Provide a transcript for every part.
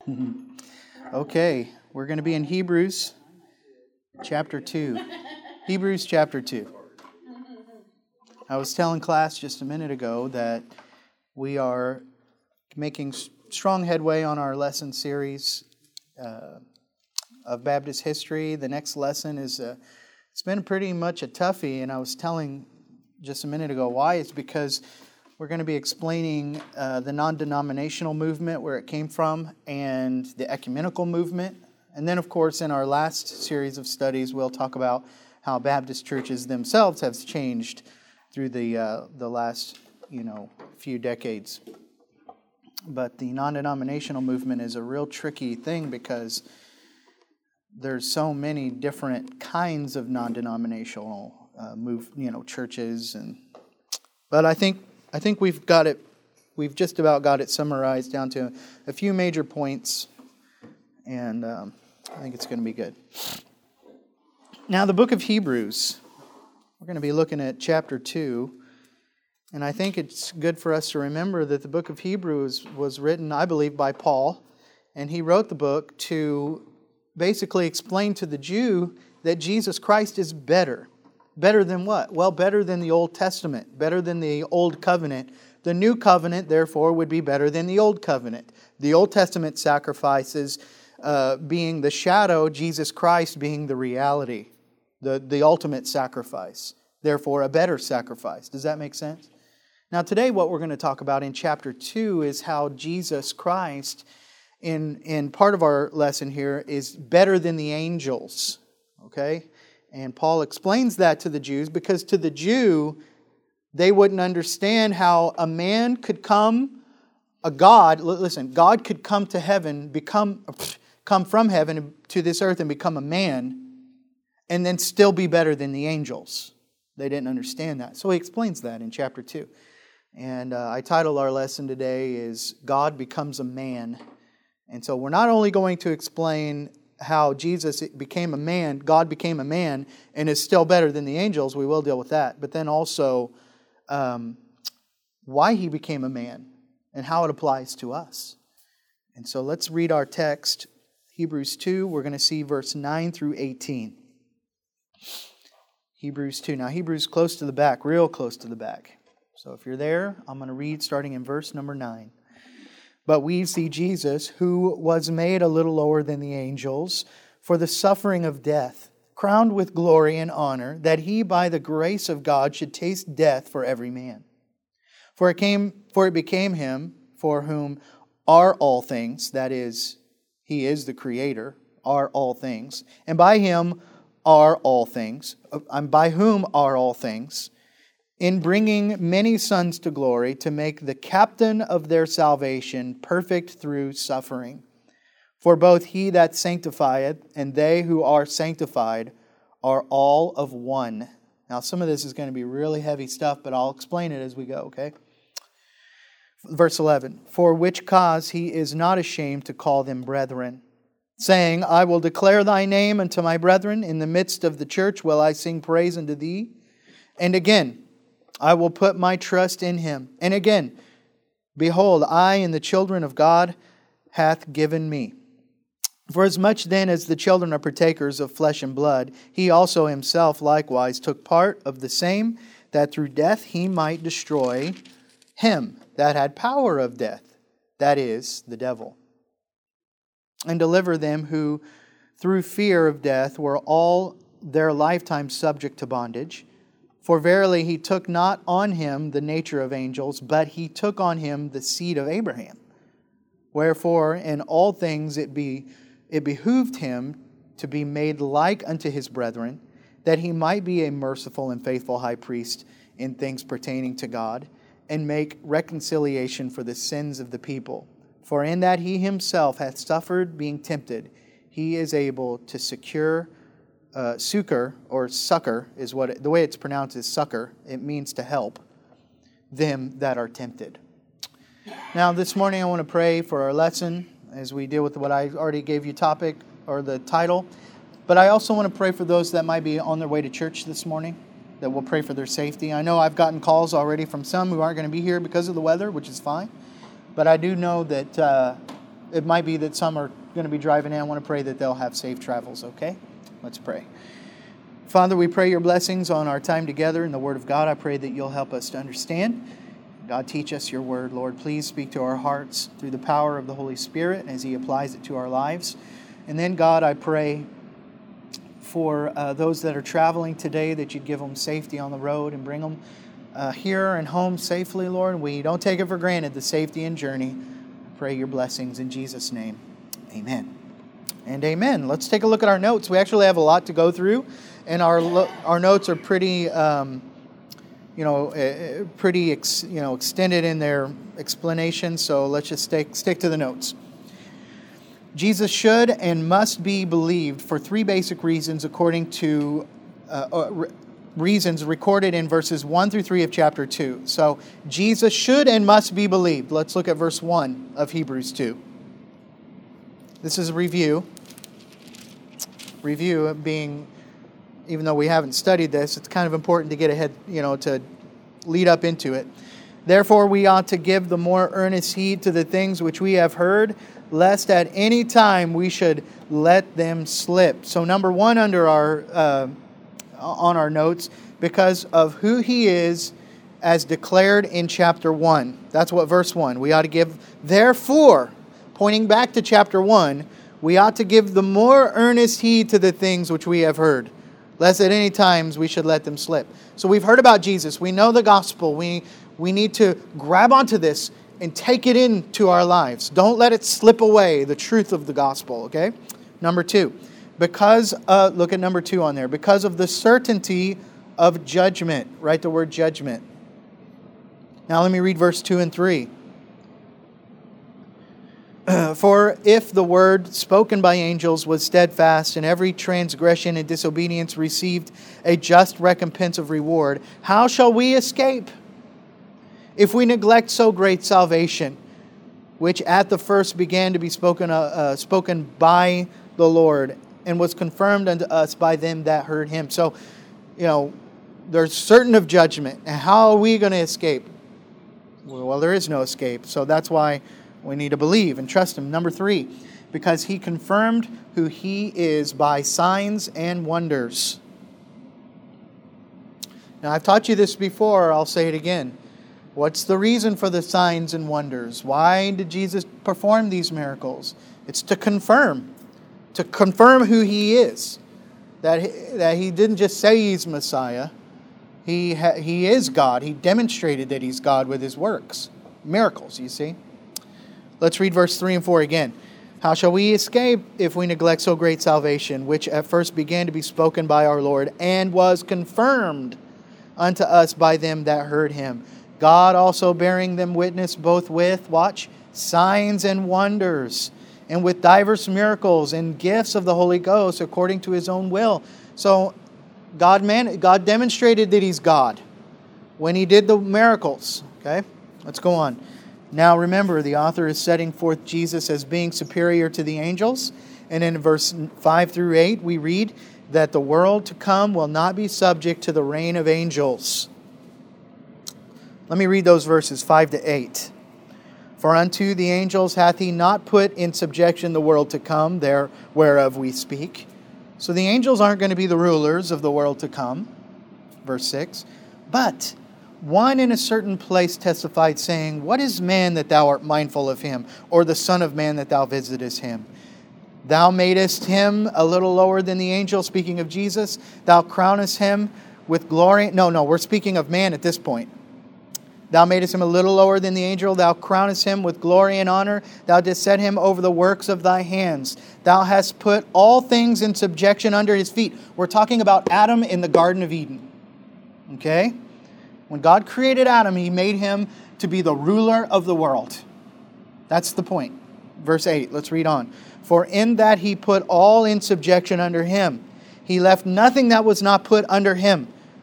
Okay, we're going to be in Hebrews chapter 2. Hebrews chapter 2. I was telling class just a minute ago that we are making strong headway on our lesson series of Baptist history. The next lesson is, it's been pretty much a toughie, and I was telling just a minute ago why. It's because we're going to be explaining the non-denominational movement, where it came from, and the ecumenical movement. And then, of course, in our last series of studies, we'll talk about how Baptist churches themselves have changed through the last, few decades. But the non-denominational movement is a real tricky thing because there's so many different kinds of non-denominational churches, but I think we've got it. We've just about got it summarized down to a few major points, and I think it's going to be good. Now, the book of Hebrews, we're going to be looking at chapter 2, and I think it's good for us to remember that the book of Hebrews was written, I believe, by Paul, and he wrote the book to basically explain to the Jew that Jesus Christ is better. Better than what? Well, better than the Old Testament, better than the Old Covenant. The New Covenant, therefore, would be better than the Old Covenant. The Old Testament sacrifices being the shadow, Jesus Christ being the reality, the ultimate sacrifice. Therefore, a better sacrifice. Does that make sense? Now, today what we're going to talk about in chapter 2 is how Jesus Christ, in part of our lesson here, is better than the angels. Okay? And Paul explains that to the Jews because to the Jew, they wouldn't understand how a man could come, God could come to heaven, come from heaven to this earth and become a man, and then still be better than the angels. They didn't understand that. So he explains that in chapter 2. And I titled our lesson today is God Becomes a Man. And so we're not only going to explain how Jesus became a man, God became a man, and is still better than the angels. We will deal with that. But then also why He became a man and how it applies to us. And so let's read our text, Hebrews 2. We're going to see verse 9 through 18. Hebrews 2. Now Hebrews close to the back, real close to the back. So if you're there, I'm going to read starting in verse number 9. But we see Jesus, who was made a little lower than the angels, for the suffering of death, crowned with glory and honor, that He by the grace of God should taste death for every man. For it became Him, for whom are all things, that is, He is the Creator, are all things, and by Him are all things, and by whom are all things, in bringing many sons to glory, to make the captain of their salvation perfect through suffering. For both He that sanctifieth and they who are sanctified are all of one. Now, some of this is going to be really heavy stuff, but I'll explain it as we go, okay? Verse 11, for which cause He is not ashamed to call them brethren, saying, I will declare Thy name unto my brethren. In the midst of the church will I sing praise unto Thee. And again, I will put my trust in Him. And again, behold, I and the children of God hath given me. For as much then as the children are partakers of flesh and blood, He also Himself likewise took part of the same, that through death He might destroy him that had power of death, that is, the devil, and deliver them who through fear of death were all their lifetime subject to bondage. For verily He took not on Him the nature of angels, but He took on Him the seed of Abraham. Wherefore in all things it behooved Him to be made like unto His brethren, that He might be a merciful and faithful high priest in things pertaining to God, and make reconciliation for the sins of the people. For in that He Himself hath suffered being tempted, He is able to succor, or succor is what the way it's pronounced is succor. It means to help them that are tempted. Now, this morning I want to pray for our lesson as we deal with what I already gave you topic or the title. But I also want to pray for those that might be on their way to church this morning, that we'll pray for their safety. I know I've gotten calls already from some who aren't going to be here because of the weather, which is fine. But I do know that it might be that some are going to be driving in. I want to pray that they'll have safe travels, okay? Let's pray. Father, we pray your blessings on our time together in the Word of God. I pray that you'll help us to understand. God, teach us your Word. Lord, please speak to our hearts through the power of the Holy Spirit as He applies it to our lives. And then, God, I pray for those that are traveling today that you'd give them safety on the road and bring them here and home safely, Lord. We don't take it for granted, the safety and journey. I pray your blessings in Jesus' name. Amen. And amen. Let's take a look at our notes. We actually have a lot to go through, and our notes are pretty, extended in their explanation. So let's just stick to the notes. Jesus should and must be believed for three basic reasons, according to reasons recorded in verses 1 through 3 of chapter 2. So Jesus should and must be believed. Let's look at verse 1 of Hebrews 2. This is a review. Review being, even though we haven't studied this, it's kind of important to get ahead, to lead up into it. Therefore, we ought to give the more earnest heed to the things which we have heard, lest at any time we should let them slip. So, number one under on our notes, because of who He is as declared in chapter 1. That's what verse 1. We ought to give, therefore, pointing back to chapter 1, we ought to give the more earnest heed to the things which we have heard, lest at any times we should let them slip. So we've heard about Jesus. We know the gospel. We need to grab onto this and take it into our lives. Don't let it slip away, the truth of the gospel, okay? Number 2, look at number 2 on there. Because of the certainty of judgment. Write the word judgment. Now let me read verse 2 and 3. For if the word spoken by angels was steadfast, and every transgression and disobedience received a just recompense of reward, how shall we escape if we neglect so great salvation, which at the first began to be spoken by the Lord, and was confirmed unto us by them that heard Him? So, there's certain of judgment. And how are we going to escape? Well, there is no escape. So that's why we need to believe and trust Him. Number 3, because He confirmed who He is by signs and wonders. Now, I've taught you this before. I'll say it again. What's the reason for the signs and wonders? Why did Jesus perform these miracles? It's to confirm who He is. That He didn't just say He's Messiah. He is God. He demonstrated that He's God with His works. Miracles, you see. Let's read verse 3 and 4 again. How shall we escape if we neglect so great salvation, which at first began to be spoken by our Lord, and was confirmed unto us by them that heard Him? God also bearing them witness both with, signs and wonders, and with divers miracles and gifts of the Holy Ghost according to His own will. So God demonstrated that He's God when He did the miracles. Okay, let's go on. Now remember, the author is setting forth Jesus as being superior to the angels. And in verse 5 through 8, we read that the world to come will not be subject to the reign of angels. Let me read those verses 5 to 8. For unto the angels hath He not put in subjection the world to come, there whereof we speak. So the angels aren't going to be the rulers of the world to come. Verse 6. But one in a certain place testified, saying, What is man that thou art mindful of him, or the son of man that thou visitest him? Thou madest him a little lower than the angel, speaking of Jesus. Thou crownest him with glory. No, we're speaking of man at this point. Thou madest him a little lower than the angel. Thou crownest him with glory and honor. Thou didst set him over the works of thy hands. Thou hast put all things in subjection under his feet. We're talking about Adam in the Garden of Eden. Okay? When God created Adam, He made him to be the ruler of the world. That's the point. Verse 8, let's read on. For in that He put all in subjection under Him, He left nothing that was not put under Him.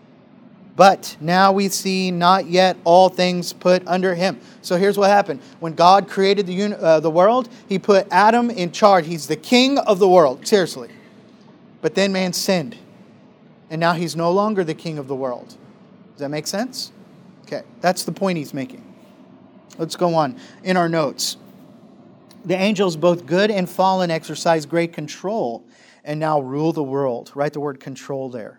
But now we see not yet all things put under Him. So here's what happened. When God created the world, He put Adam in charge. He's the king of the world, seriously. But then man sinned. And now he's no longer the king of the world. Does that make sense? Okay, that's the point he's making. Let's go on in our notes. The angels, both good and fallen, exercise great control and now rule the world. Write the word control there.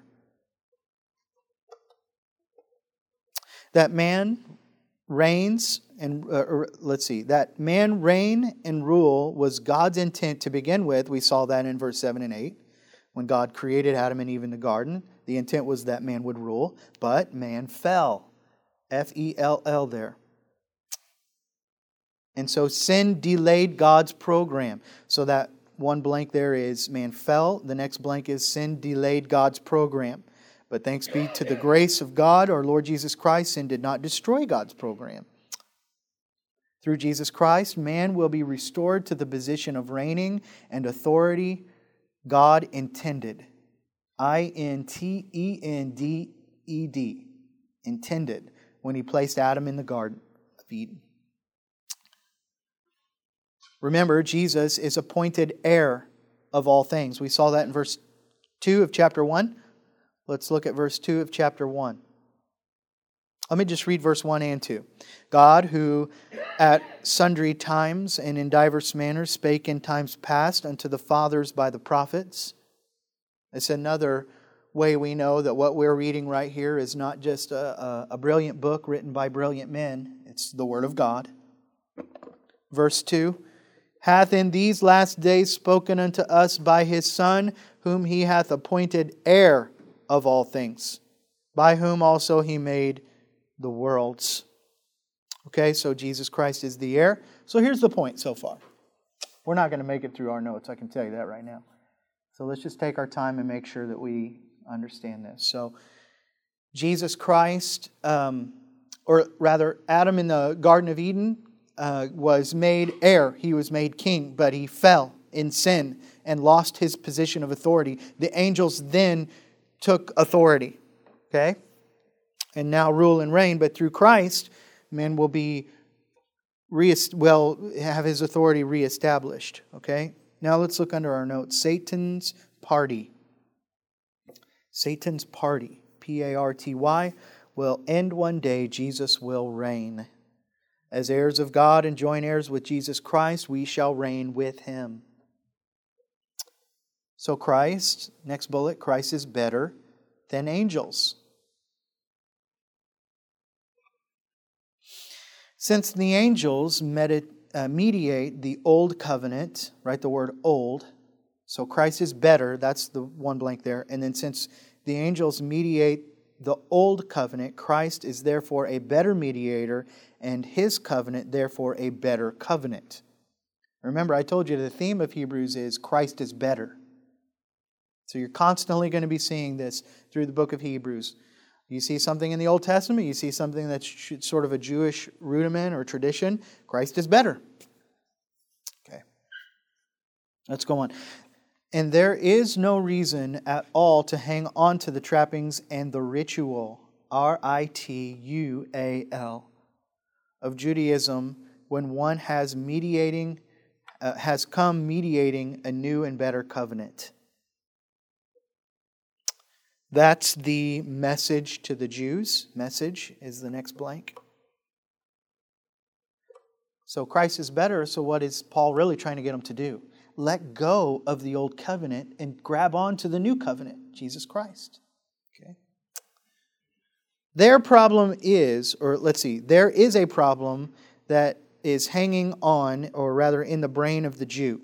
That man reigns and, that man reign and rule was God's intent to begin with. We saw that in verse 7 and 8. When God created Adam and Eve in the garden, the intent was that man would rule, but man fell. F-E-L-L there. And so sin delayed God's program. So that one blank there is man fell. The next blank is sin delayed God's program. But thanks be to the grace of God, our Lord Jesus Christ, sin did not destroy God's program. Through Jesus Christ, man will be restored to the position of reigning and authority God intended. I-N-T-E-N-D-E-D. Intended when He placed Adam in the Garden of Eden. Remember, Jesus is appointed heir of all things. We saw that in verse 2 of chapter 1. Let's look at verse 2 of chapter 1. Let me just read verse 1 and 2. God, who at sundry times and in diverse manners spake in times past unto the fathers by the prophets. It's another way we know that what we're reading right here is not just a brilliant book written by brilliant men. It's the Word of God. Verse 2. Hath in these last days spoken unto us by His Son, whom He hath appointed heir of all things, by whom also He made the worlds. Okay, so Jesus Christ is the heir. So here's the point so far. We're not going to make it through our notes, I can tell you that right now. So let's just take our time and make sure that we understand this. So Jesus Christ, or rather Adam in the Garden of Eden, was made heir. He was made king, but he fell in sin and lost his position of authority. The angels then took authority, okay, and now rule and reign. But through Christ, man will be have his authority reestablished. Okay, now let's look under our notes. Satan's party. Satan's party, P-A-R-T-Y, will end one day. Jesus will reign. As heirs of God and joint heirs with Jesus Christ, we shall reign with Him. So Christ, next bullet, Christ is better than angels. Since the angels mediate the old covenant, write the word old, so Christ is better, that's the one blank there, and then since the angels mediate the old covenant, Christ is therefore a better mediator, and His covenant, therefore, a better covenant. Remember, I told you the theme of Hebrews is Christ is better. So you're constantly going to be seeing this through the book of Hebrews. You see something in the Old Testament, you see something that's sort of a Jewish rudiment or tradition. Christ is better. Okay. Let's go on. And there is no reason at all to hang on to the trappings and the ritual, R-I-T-U-A-L, of Judaism when one has come mediating a new and better covenant. That's the message to the Jews. Message is the next blank. So Christ is better, so what is Paul really trying to get them to do? Let go of the old covenant and grab on to the new covenant, Jesus Christ. Okay. Their problem is, there is a problem that is hanging on, or rather in the brain of the Jew.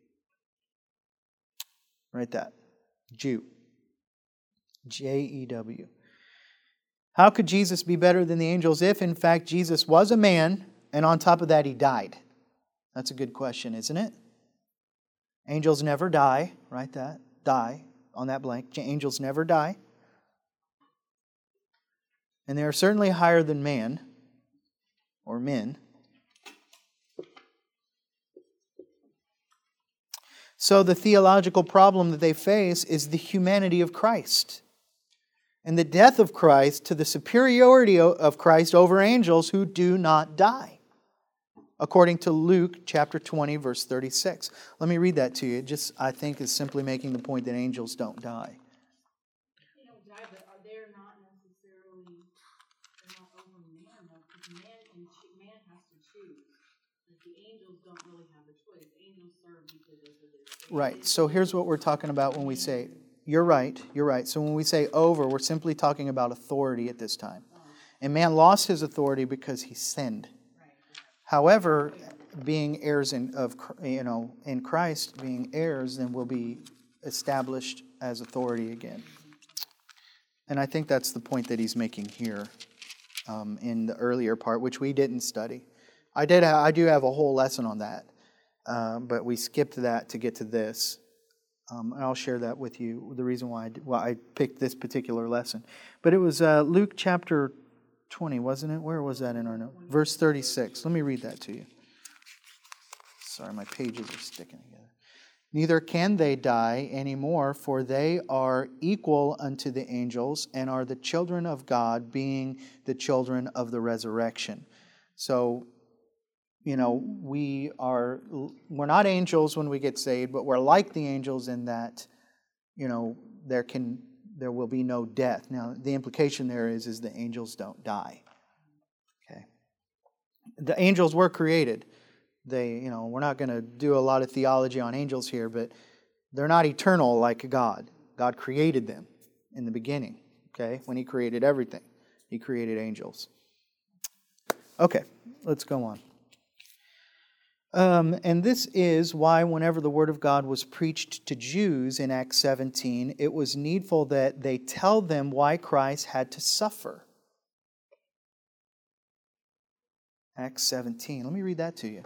Write that. Jew. J-E-W. How could Jesus be better than the angels if, in fact, Jesus was a man and on top of that He died? That's a good question, isn't it? Angels never die. Write that. Die on that blank. Angels never die. And they are certainly higher than man or men. So the theological problem that they face is the humanity of Christ and the death of Christ to the superiority of Christ over angels who do not die, according to Luke chapter 20, verse 36. Let me read that to you. It just, I think, is simply making the point that angels don't die. They don't die, but they're not necessarily, they're not over man, though, because man has to choose. Like the angels don't really have a choice. Right. So here's what we're talking about when we say, you're right. So when we say over, we're simply talking about authority at this time. And man lost his authority because he sinned. However, being heirs in Christ, being heirs, then will be established as authority again. And I think that's the point that he's making here in the earlier part, which we didn't study. I do have a whole lesson on that, but we skipped that to get to this. And I'll share that with you, the reason why I picked this particular lesson. But it was Luke chapter 20, wasn't it? Where was that in our note? Verse 36. Let me read that to you. Sorry, my pages are sticking together. Neither can they die anymore, for they are equal unto the angels and are the children of God, being the children of the resurrection. So, we're not angels when we get saved, but we're like the angels in that, there will be no death. Now, the implication there is the angels don't die. Okay. The angels were created. We're not going to do a lot of theology on angels here, but they're not eternal like God. God created them in the beginning, okay? When He created everything, He created angels. Okay, let's go on. And this is why whenever the Word of God was preached to Jews in Acts 17, it was needful that they tell them why Christ had to suffer. Acts 17. Let me read that to you.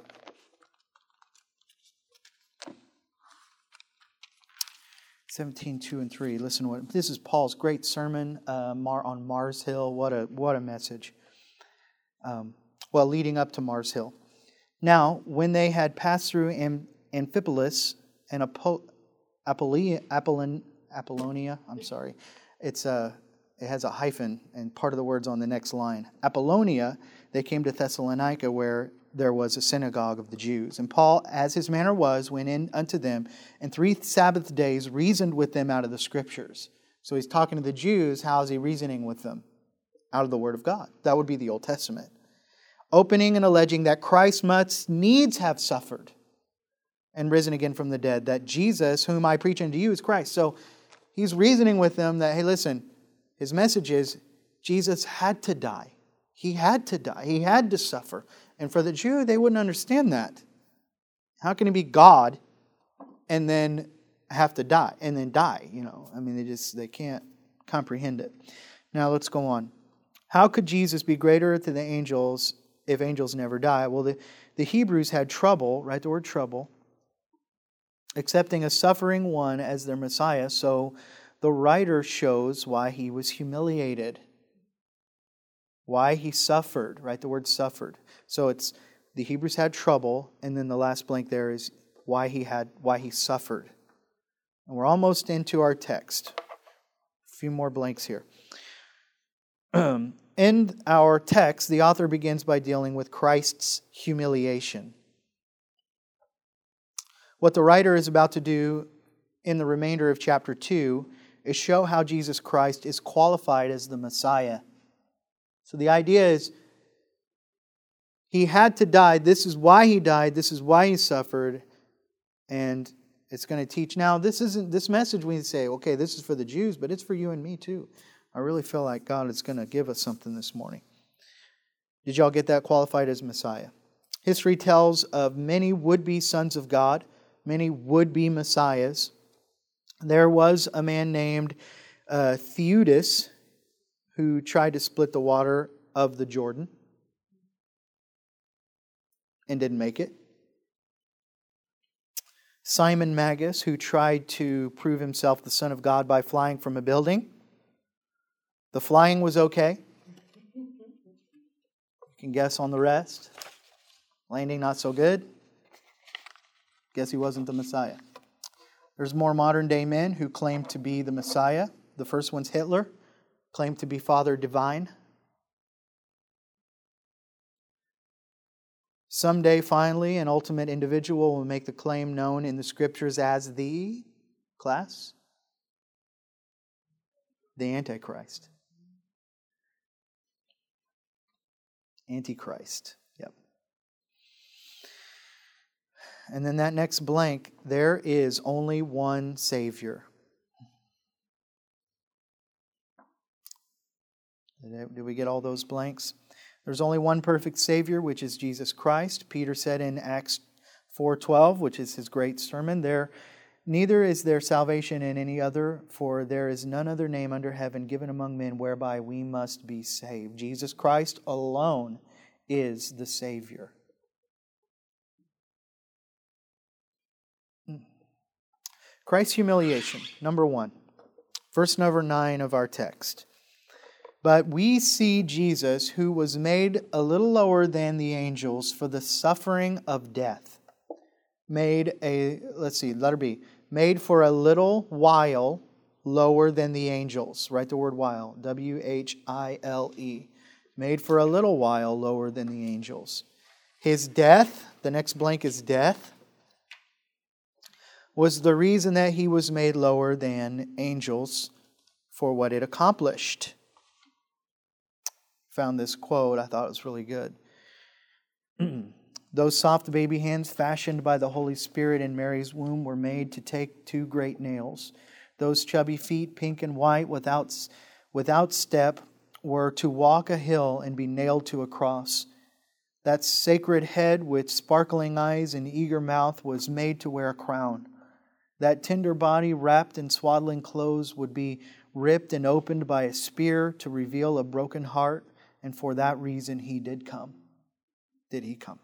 17, 2 and 3. Listen to this is Paul's great sermon on Mars Hill. What a message. Leading up to Mars Hill. Now, when they had passed through Amphipolis and Apollonia, I'm sorry, it has a hyphen, and part of the word's on the next line. Apollonia, they came to Thessalonica, where there was a synagogue of the Jews. And Paul, as his manner was, went in unto them, and 3 Sabbath days reasoned with them out of the Scriptures. So he's talking to the Jews. How is he reasoning with them? Out of the Word of God. That would be the Old Testament. Opening and alleging that Christ must needs have suffered and risen again from the dead, that Jesus, whom I preach unto you, is Christ. So he's reasoning with them that, hey, listen, his message is Jesus had to die. He had to die. He had to suffer. And for the Jew, they wouldn't understand that. How can he be God and then have to die and then die? They can't comprehend it. Now let's go on. How could Jesus be greater than the angels if angels never die? Well, the Hebrews had trouble, right? The word trouble, accepting a suffering one as their Messiah. So the writer shows why he was humiliated, why he suffered, right? The word suffered. So it's the Hebrews had trouble, and then the last blank there is why he suffered. And we're almost into our text. A few more blanks here. In our text, the author begins by dealing with Christ's humiliation. What the writer is about to do in the remainder of chapter 2 is show how Jesus Christ is qualified as the Messiah. So the idea is, He had to die. This is why He died. This is why He suffered. And it's going to teach. Now, this message we say, okay, this is for the Jews, but it's for you and me too. I really feel like God is going to give us something this morning. Did y'all get that? Qualified as Messiah. History tells of many would-be sons of God, many would-be Messiahs. There was a man named Theudas who tried to split the water of the Jordan and didn't make it. Simon Magus, who tried to prove himself the Son of God by flying from a building. The flying was okay. You can guess on the rest. Landing not so good. Guess he wasn't the Messiah. There's more modern day men who claim to be the Messiah. The first one's Hitler, claimed to be Father Divine. Someday, finally, an ultimate individual will make the claim known in the Scriptures as the Antichrist. Antichrist. Yep. And then that next blank, there is only one Savior. Did we get all those blanks? There's only one perfect Savior, which is Jesus Christ. Peter said in Acts 4:12, which is his great sermon, neither is there salvation in any other, for there is none other name under heaven given among men whereby we must be saved. Jesus Christ alone is the Savior. Christ's humiliation, number 1. Verse number 9 of our text. But we see Jesus, who was made a little lower than the angels for the suffering of death. Letter B. Made for a little while lower than the angels. Write the word while. W-H-I-L-E. Made for a little while lower than the angels. His death, the next blank is death, was the reason that he was made lower than angels for what it accomplished. Found this quote, I thought it was really good. Those soft baby hands fashioned by the Holy Spirit in Mary's womb were made to take 2 great nails. Those chubby feet, pink and white, without step, were to walk a hill and be nailed to a cross. That sacred head with sparkling eyes and eager mouth was made to wear a crown. That tender body wrapped in swaddling clothes would be ripped and opened by a spear to reveal a broken heart, and for that reason he did come. Did he come?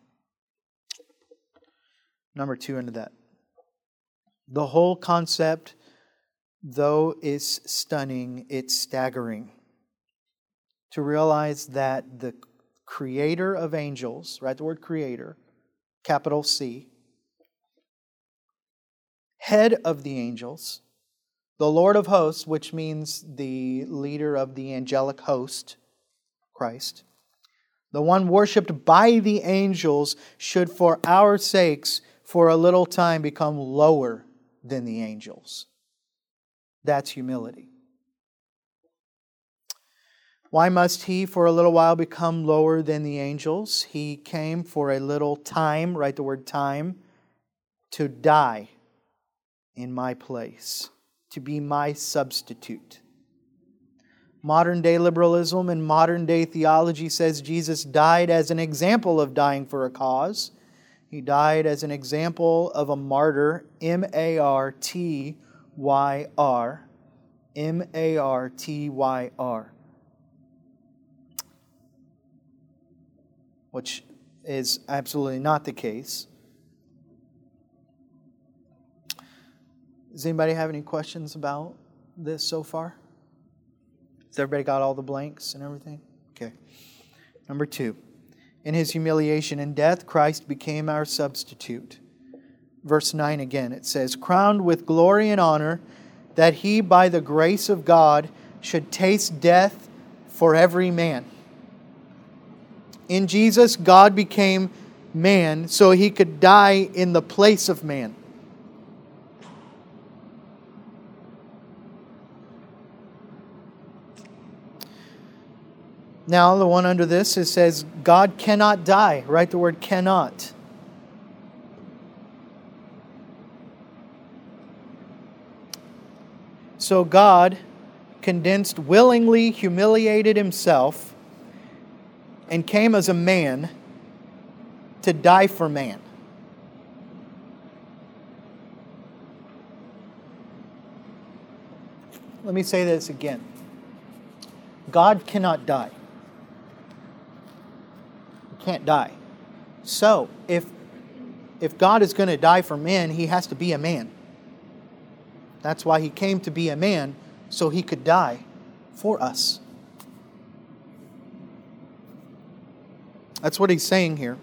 Number 2 into that. The whole concept, though, is stunning, it's staggering. To realize that the Creator of angels, write the word Creator, capital C, head of the angels, the Lord of hosts, which means the leader of the angelic host, Christ, the one worshipped by the angels, should for our sakes for a little time become lower than the angels. That's humility. Why must He for a little while become lower than the angels? He came for a little time, write the word time, to die in my place, to be my substitute. Modern day liberalism and modern day theology says Jesus died as an example of dying for a cause. He died as an example of a martyr, M-A-R-T-Y-R. M-A-R-T-Y-R. Which is absolutely not the case. Does anybody have any questions about this so far? Has everybody got all the blanks and everything? Okay. Number 2. In His humiliation and death, Christ became our substitute. Verse 9 again, it says, crowned with glory and honor, that He, by the grace of God, should taste death for every man. In Jesus, God became man so He could die in the place of man. Now, the one under this, it says, God cannot die. Write the word cannot. So God condensed, willingly humiliated Himself and came as a man to die for man. Let me say this again. God cannot die. He can't die. So, if God is going to die for man, He has to be a man. That's why He came to be a man, so He could die for us. That's what He's saying here.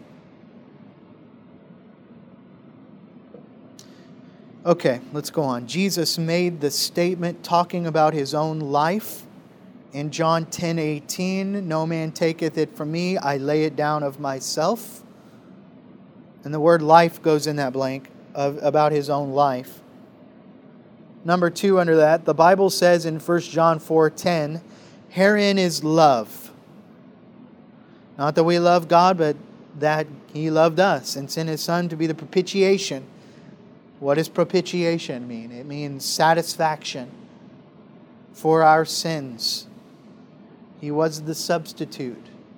Okay, let's go on. Jesus made the statement talking about His own life. In John 10:18, no man taketh it from me, I lay it down of myself. And the word life goes in that blank about His own life. Number 2 under that, the Bible says in 1 John 4:10, herein is love. Not that we love God, but that He loved us and sent His Son to be the propitiation. What does propitiation mean? It means satisfaction for our sins. He was the substitute.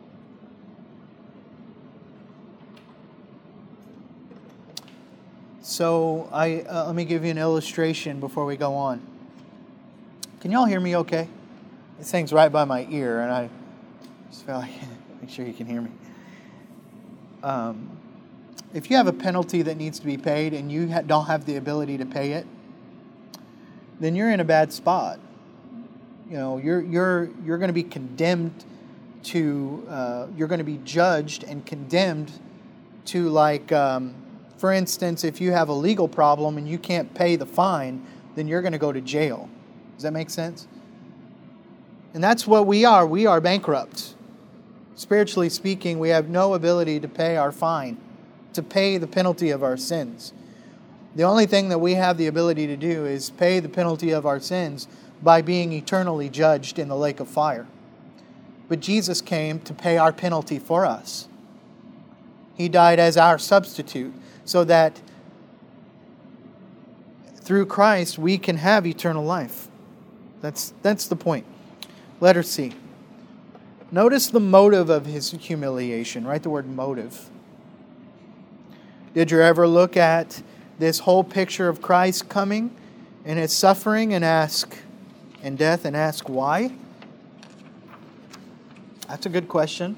So let me give you an illustration before we go on. Can y'all hear me okay? This thing's right by my ear, and I just feel like make sure you can hear me. If you have a penalty that needs to be paid and you don't have the ability to pay it, then you're in a bad spot. You know, you're going to be condemned to. You're going to be judged and condemned to, like, for instance, if you have a legal problem and you can't pay the fine, then you're going to go to jail. Does that make sense? And that's what we are. We are bankrupt. Spiritually speaking, we have no ability to pay our fine, to pay the penalty of our sins. The only thing that we have the ability to do is pay the penalty of our sins by being eternally judged in the lake of fire. But Jesus came to pay our penalty for us. He died as our substitute so that through Christ we can have eternal life. That's the point. Letter C. Notice the motive of His humiliation. Write the word motive. Did you ever look at this whole picture of Christ coming and His suffering and death and ask why? That's a good question.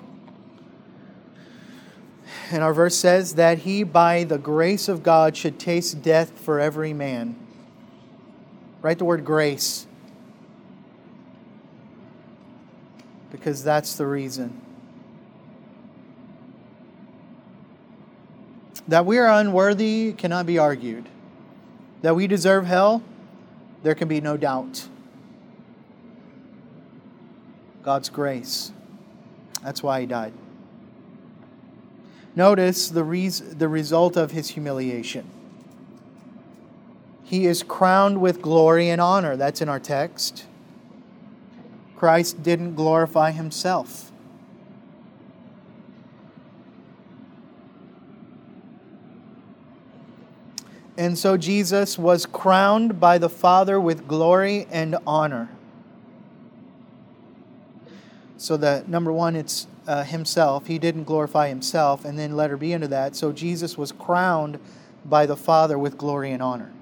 And our verse says that He, by the grace of God, should taste death for every man. Write the word grace. Because that's the reason. That we are unworthy cannot be argued. That we deserve hell, there can be no doubt. God's grace. That's why He died. Notice the result of His humiliation. He is crowned with glory and honor. That's in our text. Christ didn't glorify Himself. And so Jesus was crowned by the Father with glory and honor. So that, number one, it's Himself. He didn't glorify Himself. And then letter B into that. So Jesus was crowned by the Father with glory and honor.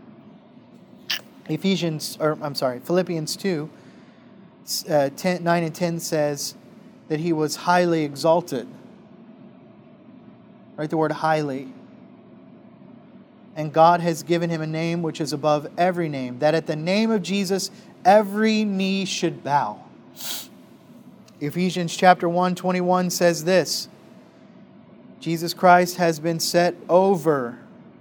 Philippians 2, 9 and 10 says that He was highly exalted. Write the word highly. And God has given Him a name which is above every name, that at the name of Jesus every knee should bow. Ephesians chapter 1:21 says this: Jesus Christ has been set over.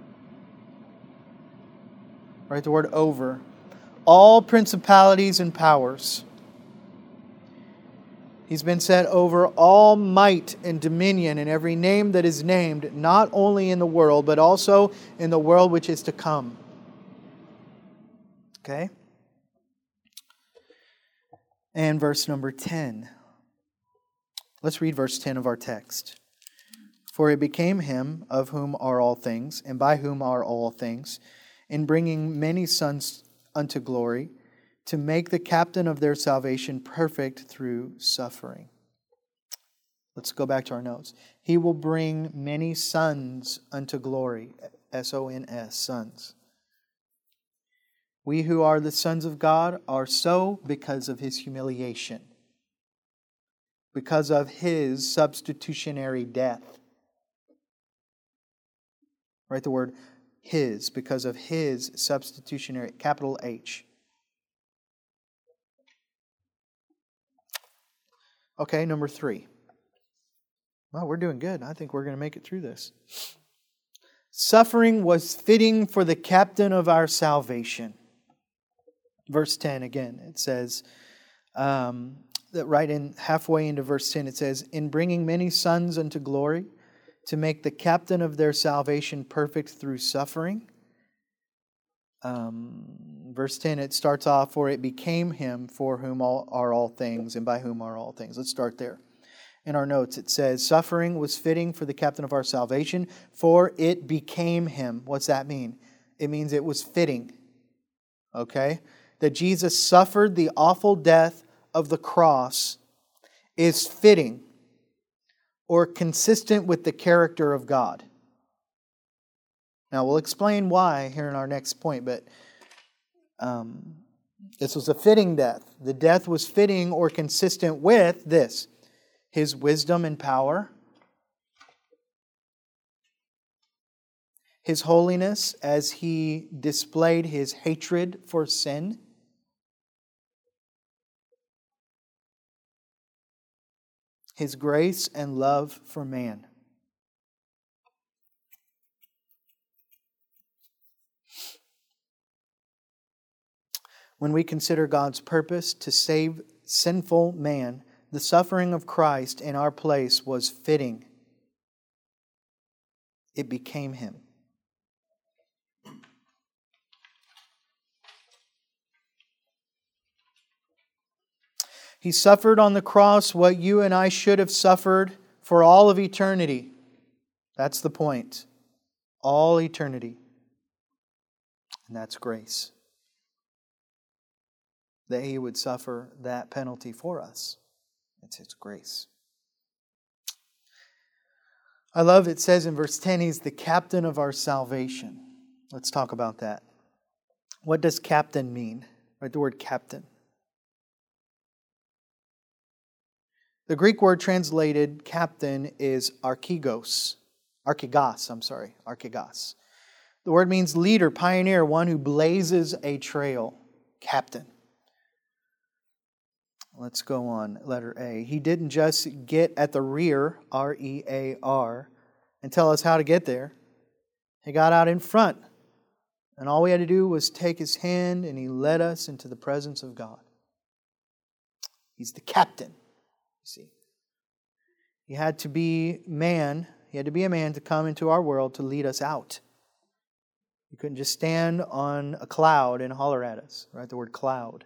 Write the word over. All principalities and powers. He's been set over all might and dominion and every name that is named, not only in the world, but also in the world which is to come. Okay? And verse number 10. Let's read verse 10 of our text. For it became Him of whom are all things, and by whom are all things, in bringing many sons unto glory, to make the captain of their salvation perfect through suffering. Let's go back to our notes. He will bring many sons unto glory. S-O-N-S, sons. We who are the sons of God are so because of His humiliation. Because of His substitutionary death. Write the word His, because of His substitutionary, capital H. Okay, number 3. Well, we're doing good. I think we're going to make it through this. Suffering was fitting for the captain of our salvation. Verse 10 again, it says, that right in halfway into verse 10, it says, in bringing many sons unto glory, to make the captain of their salvation perfect through suffering. Verse 10, it starts off, for it became Him for whom are all things, and by whom are all things. Let's start there. In our notes, it says, suffering was fitting for the captain of our salvation, for it became him. What's that mean? It means it was fitting. Okay? That Jesus suffered the awful death of the cross is fitting or consistent with the character of God. Now, we'll explain why here in our next point, but this was a fitting death. The death was fitting or consistent with this, His wisdom and power, His holiness as He displayed His hatred for sin, His grace and love for man. When we consider God's purpose to save sinful man, the suffering of Christ in our place was fitting. It became Him. He suffered on the cross what you and I should have suffered for all of eternity. That's the point. All eternity. And that's grace. That He would suffer that penalty for us. It's His grace. I love it says in verse 10, He's the captain of our salvation. Let's talk about that. What does captain mean? Right, the word captain. The Greek word translated captain is archigos. Archigos. The word means leader, pioneer, one who blazes a trail. Captain. Let's go on. Letter A. He didn't just get at the rear, R-E-A-R, and tell us how to get there. He got out in front. And all we had to do was take His hand and He led us into the presence of God. He's the captain, you see. He had to be man. He had to be a man to come into our world to lead us out. He couldn't just stand on a cloud and holler at us, right? The word cloud.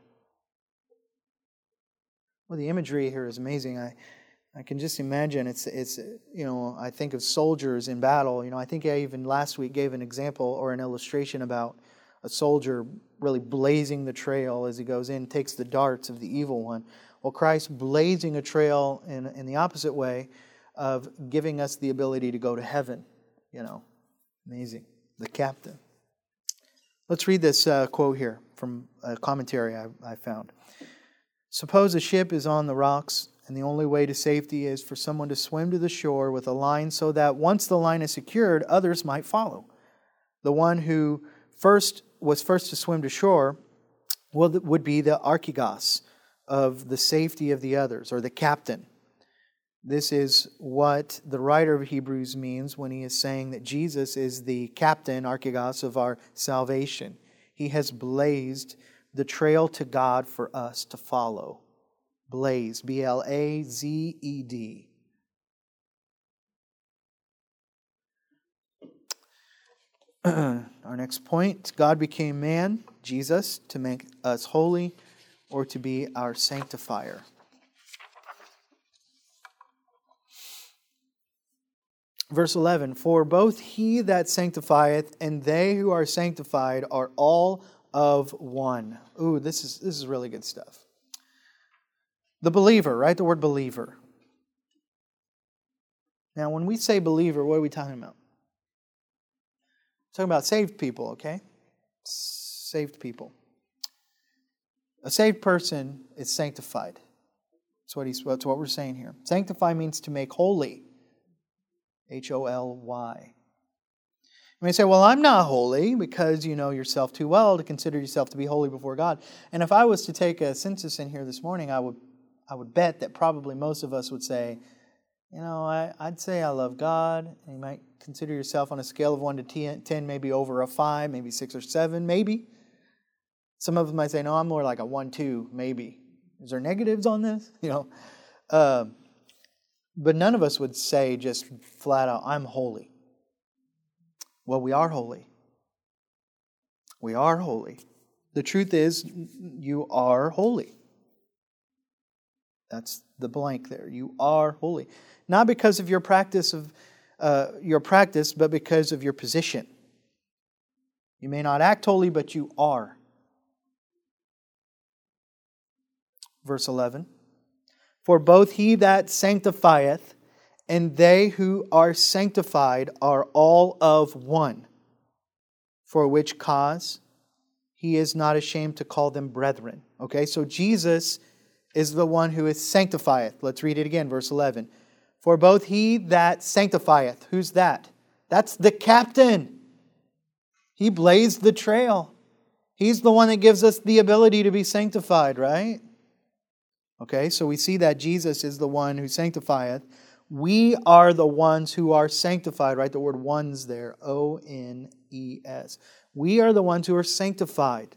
Well, the imagery here is amazing. I can just imagine it's I think of soldiers in battle. I think I even last week gave an example or an illustration about a soldier really blazing the trail as he goes in, takes the darts of the evil one. Well, Christ blazing a trail in the opposite way of giving us the ability to go to heaven. Amazing. The captain. Let's read this quote here from a commentary I found. Suppose a ship is on the rocks, and the only way to safety is for someone to swim to the shore with a line so that once the line is secured, others might follow. The one who was first to swim to shore would be the archigos of the safety of the others, or the captain. This is what the writer of Hebrews means when he is saying that Jesus is the captain, archigos, of our salvation. He has blazed the trail to God for us to follow. Blaze, B-L-A-Z-E-D. Our next point, God became man, Jesus, to make us holy or to be our sanctifier. Verse 11, for both He that sanctifieth and they who are sanctified are all of one. Ooh, this is really good stuff. The believer, right? The word believer. Now, when we say believer, what are we talking about? We're talking about saved people, okay? Saved people. A saved person is sanctified. That's what we're saying here. Sanctify means to make holy. H-O-L-Y. You may say, well, I'm not holy because you know yourself too well to consider yourself to be holy before God. And if I was to take a census in here this morning, I would bet that probably most of us would say, I'd say I love God. And you might consider yourself on a scale of 1 to 10, maybe over a 5, maybe 6 or 7, maybe. Some of them might say, no, I'm more like a 1, 2, maybe. Is there negatives on this? But none of us would say just flat out, I'm holy. Well, we are holy. We are holy. The truth is, you are holy. That's the blank there. You are holy. Not because of your practice, but because of your position. You may not act holy, but you are. Verse 11. For both he that sanctifieth and they who are sanctified are all of one. For which cause he is not ashamed to call them brethren. Okay, so Jesus is the one who is sanctifieth. Let's read it again, verse 11. For both he that sanctifieth, who's that? That's the captain. He blazed the trail. He's the one that gives us the ability to be sanctified, right? Okay, so we see that Jesus is the one who sanctifieth. We are the ones who are sanctified, right? The word ones there, O-N-E-S. We are the ones who are sanctified.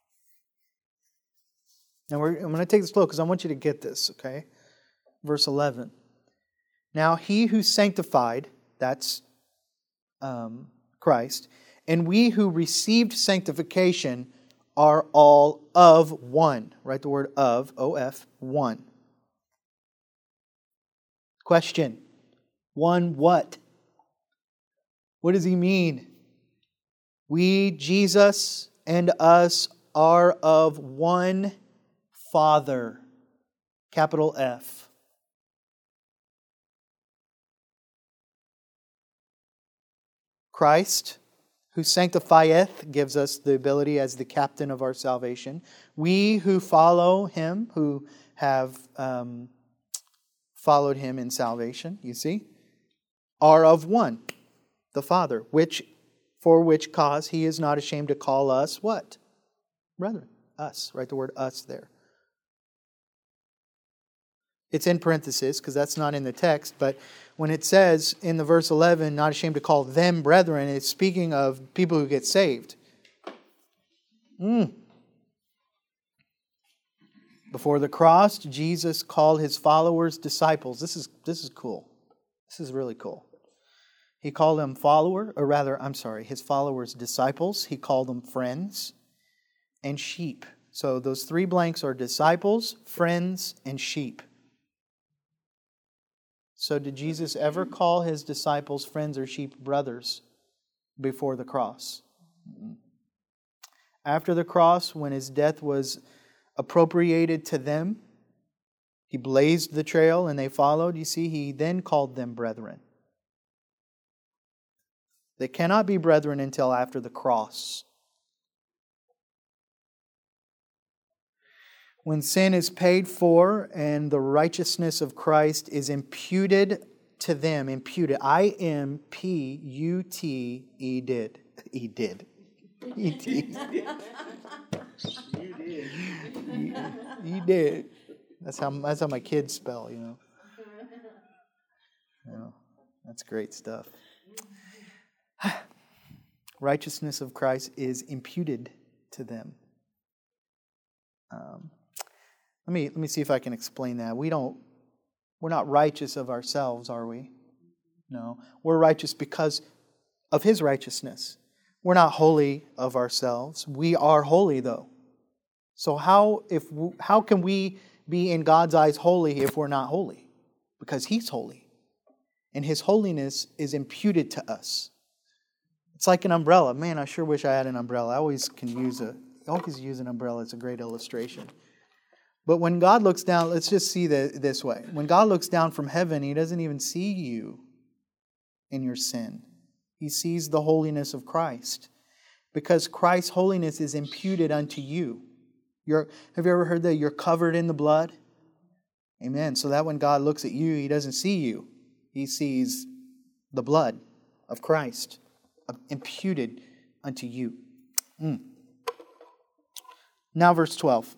Now, I'm going to take this slow because I want you to get this, okay? Verse 11. Now, he who sanctified, that's Christ, and we who received sanctification are all of one. Write the word of, O-F, one. Question. One what? What does he mean? We, Jesus, and us are of one Father. Capital F. Christ, who sanctifieth, gives us the ability as the captain of our salvation. We who follow Him, who have followed Him in salvation, you see, are of one, the Father, for which cause He is not ashamed to call us what? Brethren. Us. Write the word us there. It's in parentheses because that's not in the text, but when it says in the verse 11, not ashamed to call them brethren, it's speaking of people who get saved. Before the cross, Jesus called His followers disciples. This is cool. This is really cool. He called them His followers disciples. He called them friends and sheep. So those three blanks are disciples, friends, and sheep. So did Jesus ever call His disciples friends or sheep brothers before the cross? After the cross, when His death was appropriated to them, He blazed the trail and they followed. You see, He then called them brethren. They cannot be brethren until after the cross. When sin is paid for and the righteousness of Christ is imputed to them, imputed, I-M-P-U-T-E-D. E-did. E-T. You did. That's how my kids spell, you know. That's great stuff. Righteousness of Christ is imputed to them. Let me see if I can explain that. We're not righteous of ourselves, are we? No. We're righteous because of His righteousness. We're not holy of ourselves. We are holy, though. So how can we be in God's eyes holy if we're not holy? Because He's holy. And His holiness is imputed to us. It's like an umbrella. Man, I sure wish I had an umbrella. I always use an umbrella. It's a great illustration. But when God looks down, let's just see this way. When God looks down from heaven, He doesn't even see you in your sin. He sees the holiness of Christ. Because Christ's holiness is imputed unto you. Have you ever heard that you're covered in the blood? Amen. So that when God looks at you, He doesn't see you. He sees the blood of Christ imputed unto you. Now verse 12.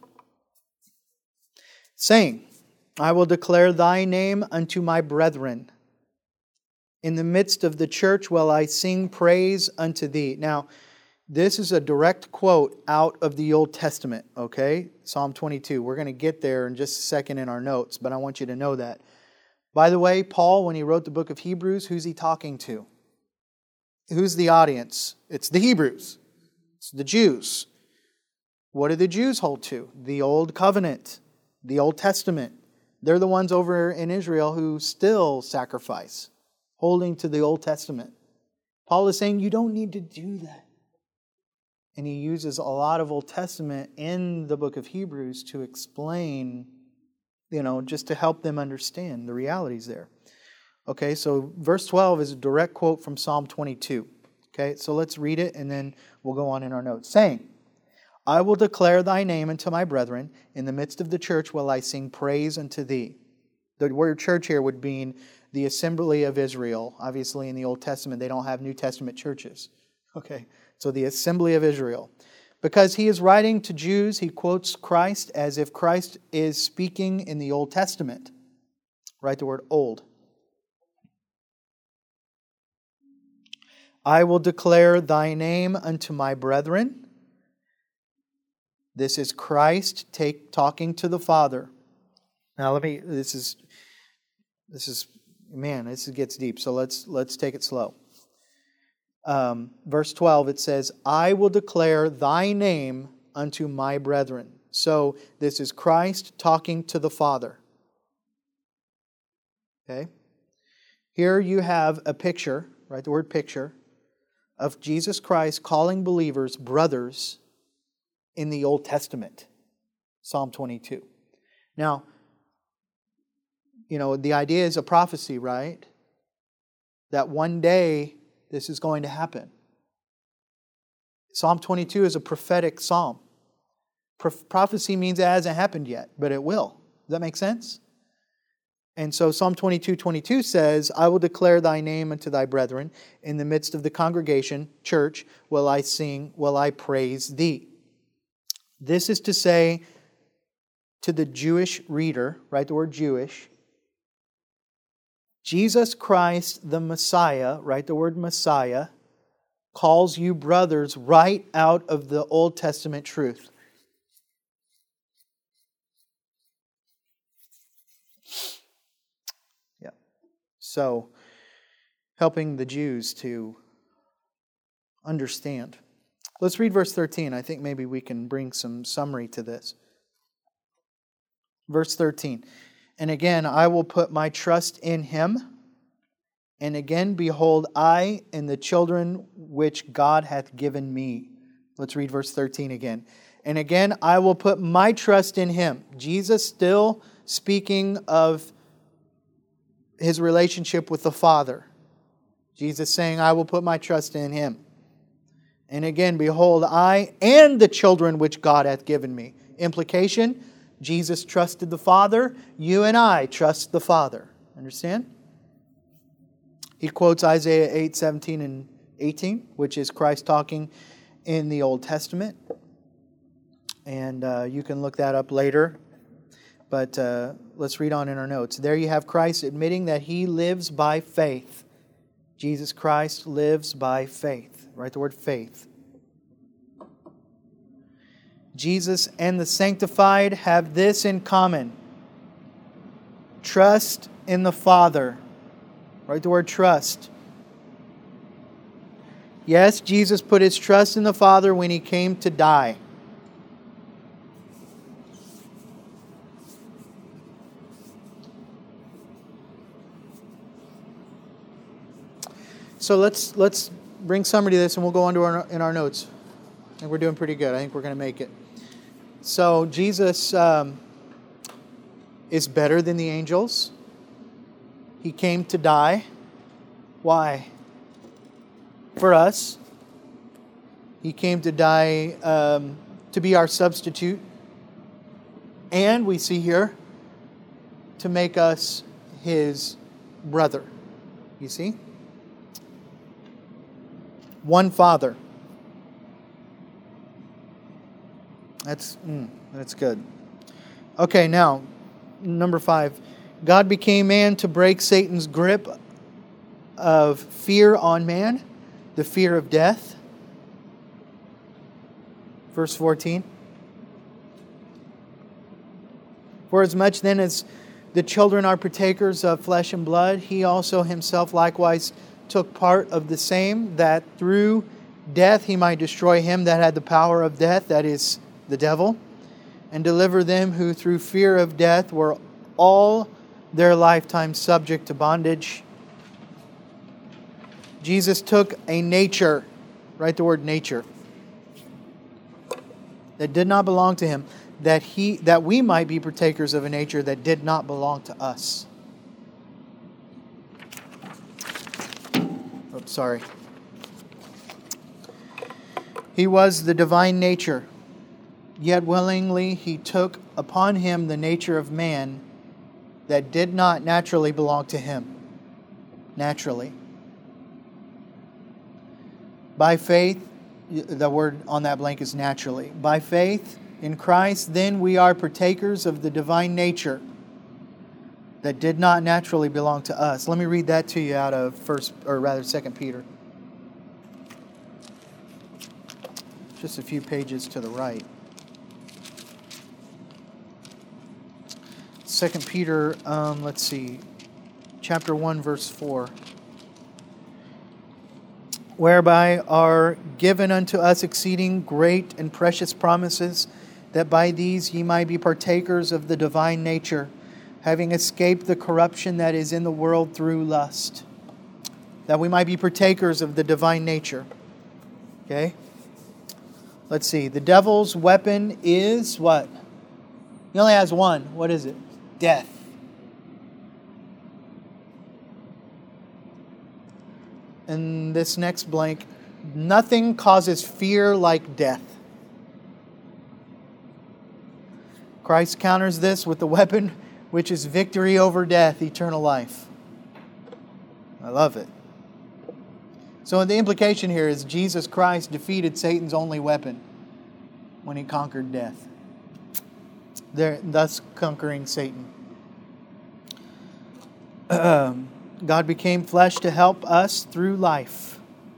Saying, I will declare Thy name unto my brethren. In the midst of the church will I sing praise unto Thee. Now, this is a direct quote out of the Old Testament, okay? Psalm 22. We're going to get there in just a second in our notes, but I want you to know that. By the way, Paul, when he wrote the book of Hebrews, who's he talking to? Who's the audience? It's the Hebrews. It's the Jews. What do the Jews hold to? The Old Covenant, the Old Testament. They're the ones over in Israel who still sacrifice, holding to the Old Testament. Paul is saying you don't need to do that. And he uses a lot of Old Testament in the book of Hebrews to explain, just to help them understand the realities there. Okay, so verse 12 is a direct quote from Psalm 22. Okay, so let's read it and then we'll go on in our notes. Saying, I will declare thy name unto my brethren. In the midst of the church will I sing praise unto thee. The word church here would mean the assembly of Israel. Obviously, in the Old Testament, they don't have New Testament churches. Okay, so the assembly of Israel. Because he is writing to Jews, he quotes Christ as if Christ is speaking in the Old Testament. Write the word old. I will declare thy name unto my brethren. This is Christ talking to the Father. Now this gets deep, so let's take it slow. Verse 12, it says, I will declare thy name unto my brethren. So this is Christ talking to the Father. Okay? Here you have a picture, right? The word picture, of Jesus Christ calling believers brothers in the Old Testament. Psalm 22. Now, the idea is a prophecy, right? That one day this is going to happen. Psalm 22 is a prophetic psalm. Prophecy means it hasn't happened yet, but it will. Does that make sense? And so Psalm 22:22 says, I will declare thy name unto thy brethren. In the midst of the congregation, church, will I praise thee. This is to say to the Jewish reader, write the word Jewish, Jesus Christ the Messiah, write the word Messiah, calls you brothers right out of the Old Testament truth. Yeah. So, helping the Jews to understand. Let's read verse 13. I think maybe we can bring some summary to this. Verse 13. And again, I will put my trust in him. And again, behold, I and the children which God hath given me. Let's read verse 13 again. And again, I will put my trust in him. Jesus still speaking of his relationship with the Father. Jesus saying, I will put my trust in him. And again, behold, I and the children which God hath given me. Implication, Jesus trusted the Father. You and I trust the Father. Understand? He quotes Isaiah 8:17 and 18, which is Christ talking in the Old Testament. And you can look that up later. But let's read on in our notes. There you have Christ admitting that he lives by faith. Jesus Christ lives by faith. Write the word faith. Jesus and the sanctified have this in common. Trust in the Father. Write the word trust. Yes, Jesus put his trust in the Father when he came to die. So let's bring summary to this and we'll go on to our notes. I think we're doing pretty good. I think we're going to make it. So Jesus is better than the angels. He came to die. Why? For us. He came to die to be our substitute. And we see here, to make us his brother. You see? One Father. That's good. Okay, now, number 5. God became man to break Satan's grip of fear on man, the fear of death. Verse 14. For as much then as the children are partakers of flesh and blood, he also himself likewise took part of the same, that through death he might destroy him that had the power of death, that is, the devil, and deliver them who through fear of death were all their lifetime subject to bondage. Jesus took a nature, write the word nature, that did not belong to Him, that we might be partakers of a nature that did not belong to us. Oops, sorry. He was the divine nature, yet willingly He took upon Him the nature of man that did not naturally belong to Him. Naturally. By faith, the word on that blank is naturally. By faith in Christ, then we are partakers of the divine nature that did not naturally belong to us. Let me read that to you out of 2 Peter. Just a few pages to the right. 2 Peter, chapter 1, verse 4. Whereby are given unto us exceeding great and precious promises, that by these ye might be partakers of the divine nature, having escaped the corruption that is in the world through lust. That we might be partakers of the divine nature. Okay? Let's see. The devil's weapon is what? He only has one. What is it? Death. And this next blank, nothing causes fear like death. Christ counters this with the weapon which is victory over death, eternal life. I love it. So the implication here is Jesus Christ defeated Satan's only weapon when He conquered death, thus conquering Satan. God became flesh to help us through life.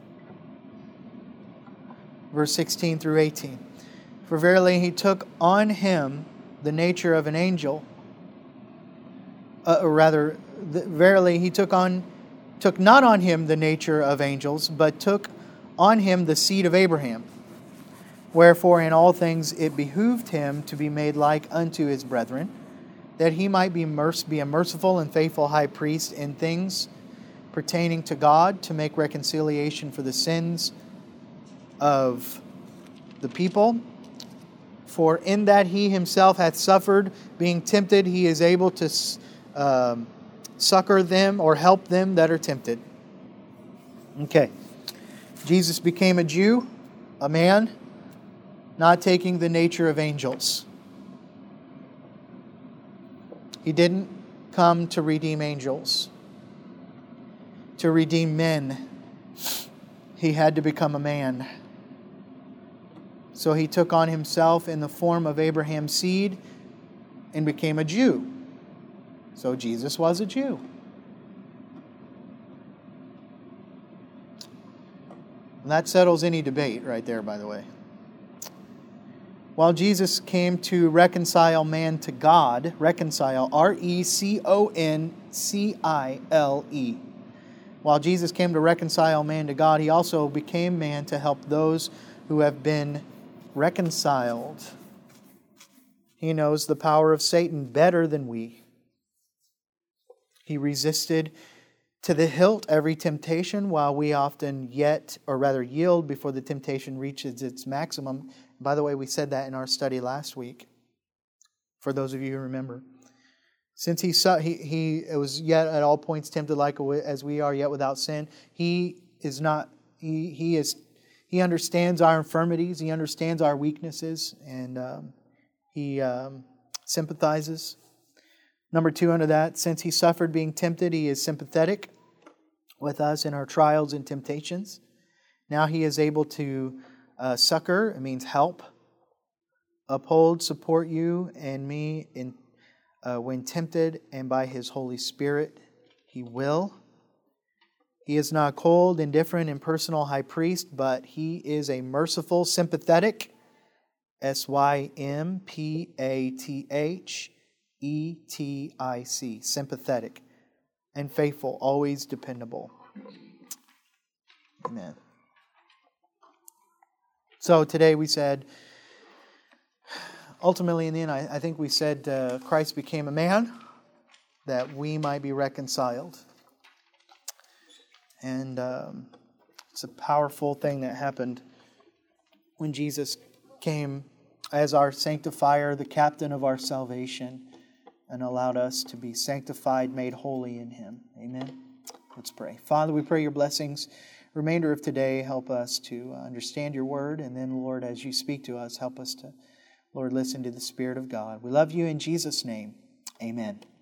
Verse 16 through 18. For verily He took on Him the nature of an angel. Verily He took not on Him the nature of angels, but took on Him the seed of Abraham. Wherefore in all things it behooved Him to be made like unto His brethren, that He might be a merciful and faithful high priest in things pertaining to God, to make reconciliation for the sins of the people. For in that He Himself hath suffered, being tempted, He is able to succor them or help them that are tempted. Okay. Jesus became a Jew, a man, not taking the nature of angels. He didn't come to redeem angels. To redeem men, He had to become a man. So He took on Himself in the form of Abraham's seed and became a Jew. So Jesus was a Jew. And that settles any debate right there, by the way. While Jesus came to reconcile man to God, reconcile, R-E-C-O-N-C-I-L-E. While Jesus came to reconcile man to God, He also became man to help those who have been reconciled. He knows the power of Satan better than we. He resisted to the hilt every temptation, while we often yield before the temptation reaches its maximum. By the way, we said that in our study last week, for those of you who remember. Since he was yet at all points tempted like as we are, yet without sin, he understands our infirmities, He understands our weaknesses, and He sympathizes. Number 2 under that, since He suffered being tempted, He is sympathetic with us in our trials and temptations. Now He is able to succor, it means help, uphold, support you and me when tempted, and by His Holy Spirit He will. He is not cold, indifferent, impersonal high priest, but He is a merciful, sympathetic, S-Y-M-P-A-T-H-E-T-I-C, sympathetic, and faithful, always dependable. Amen. So today we said, ultimately in the end, I think we said Christ became a man, that we might be reconciled. And it's a powerful thing that happened when Jesus came as our sanctifier, the captain of our salvation, and allowed us to be sanctified, made holy in Him. Amen. Let's pray. Father, we pray your blessings. Remainder of today, help us to understand your word. And then, Lord, as you speak to us, help us to, Lord, listen to the Spirit of God. We love you in Jesus' name. Amen.